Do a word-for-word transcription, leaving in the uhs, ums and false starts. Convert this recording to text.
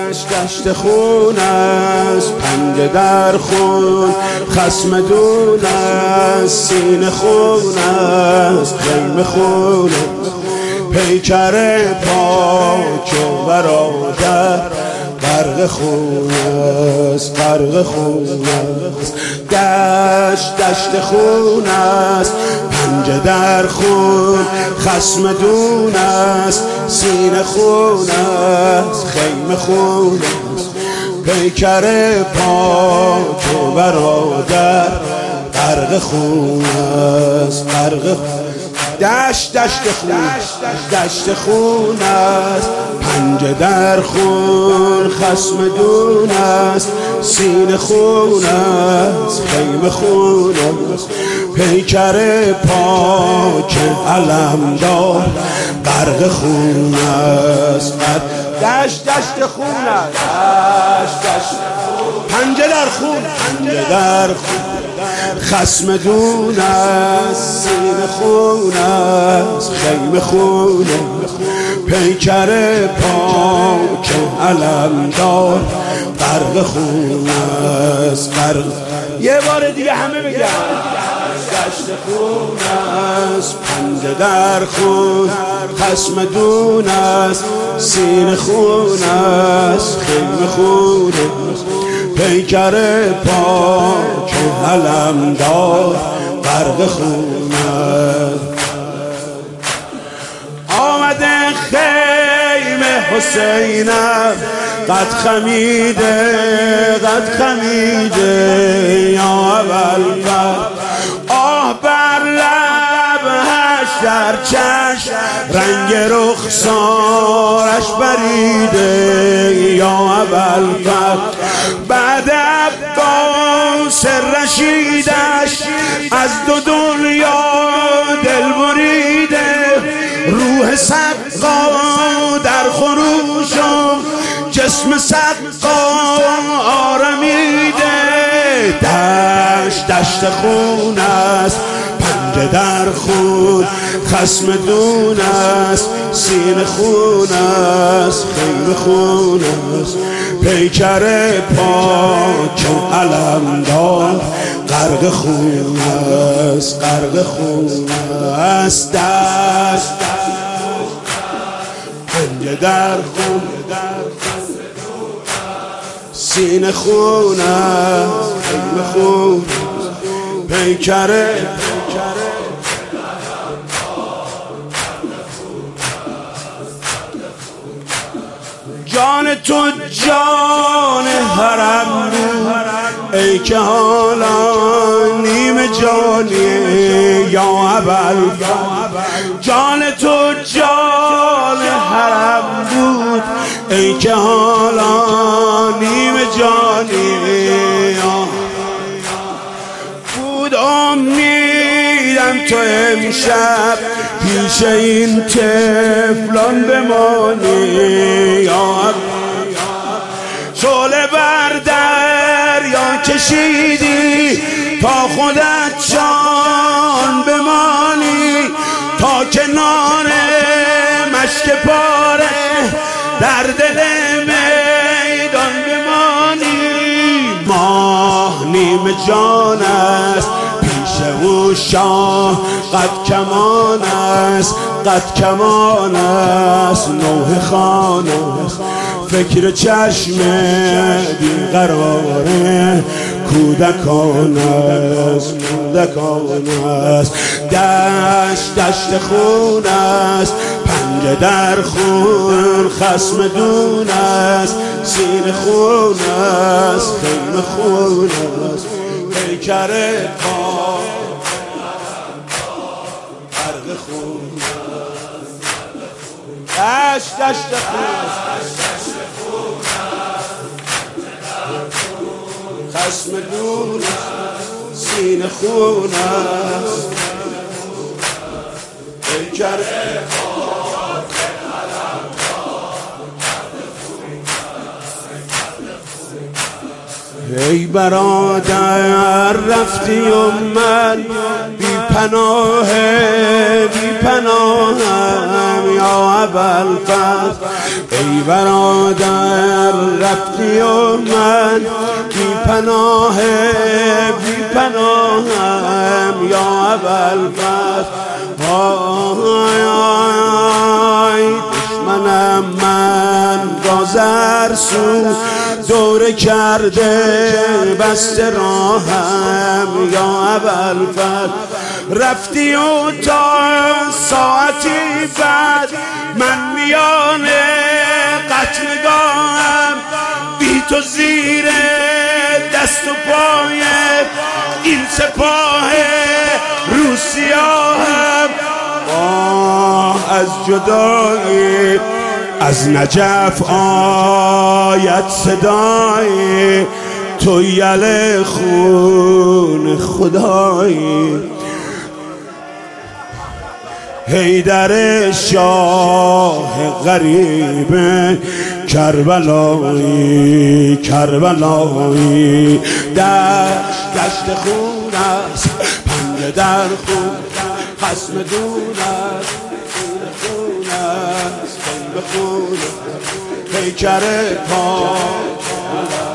دشت دشت خون است، پنجه در خون خصم دون است، سینه خون است، خیمه خون است، پیکر پاک برادر غرق خون است، غرق خون است. دشت دشت خون است، پنجه در خون خصم دون است، سینه خون است، خیمه خون است، پیکر پاک برادر غرق خون است، غرق خون. دشت دشت خون دشت خون است، پنجه در خون خصم دون است، سینه خون است، خیمه خون است، پیکر پاک علمدار غرق خون است. دشت دشت خون است، دشت دشت پنجه در خون، پنجه در خون خصم دون است، سینه خون است، خیمه خون است، پیکر پاک علمدار غرق خون است، غرق. یه بار دیگه همه بگن. دشت خون است، پنجه در خون خصم دون است، سینه خون است، خیمه خون است، پیکر پاک علمدار غرق خون است. آمده خیمه حسینم قد خمیده، قد خمیده یا ابوالفضل. آه بر لبش در چشم رنگ رخسارش بریده یا ابوالفضل. بعد عباس رشیدش از دو دنیا دل بریده، روح سقا در خروش و جسم سقا آرمیده. دشت دشت خون است، پنجه در خون خصم دون است، سینه خون است، خیمه خون است، پیکر پاک علمدار غرق خون است، غرق خون است. دشت پنجه در خون سینه خون است، خیمه خون است، پیکر جان تو جان حرم بود، ای که حالا نیم جانی یا ابوالفضل. جان تو جان حرم بود، ای که حالا نیم جانی بود. امیدم تو امشب پیش این طفلان بمانی یا شعله بر دریا کشیدی تا خودت جان بمانی، تا کنار مشک پاره در دل میدان بمانی. ماه نیم جان است، پیش او شاه قد کمان است، قد کمان است، نوح خان است، فکر چشم بی قراره کودکان است، کودکان است. دشت دشت خون است، پنجه در خون خصم دون است، سینه خون است، خیمه خون است، پیکر پاک غرق خون است. دشت دشت خون خصم دون است، سینه خون است، پیکر پاک ای برادر رفتی و من بی پناه بی پناهم یا ابوالفضل. ای برادر رفتی و من بی پناه بی پناهم یا ابوالفضل. آی آی دشمنم من را زرسو دوره کرده بسته راهم یا ابوالفضل. رفتی و تا ساعتی بعد من میان قتلگاهم بی تو زیر دست و پای این سپاه روسیاهم. آه از جدایی از نجف آید صدای تو یل خون خدایی. حیدر شاه غریب کربلایی کربلایی. در گشت خون است پنجه در خون خصم دون است خون است خون پیکر پا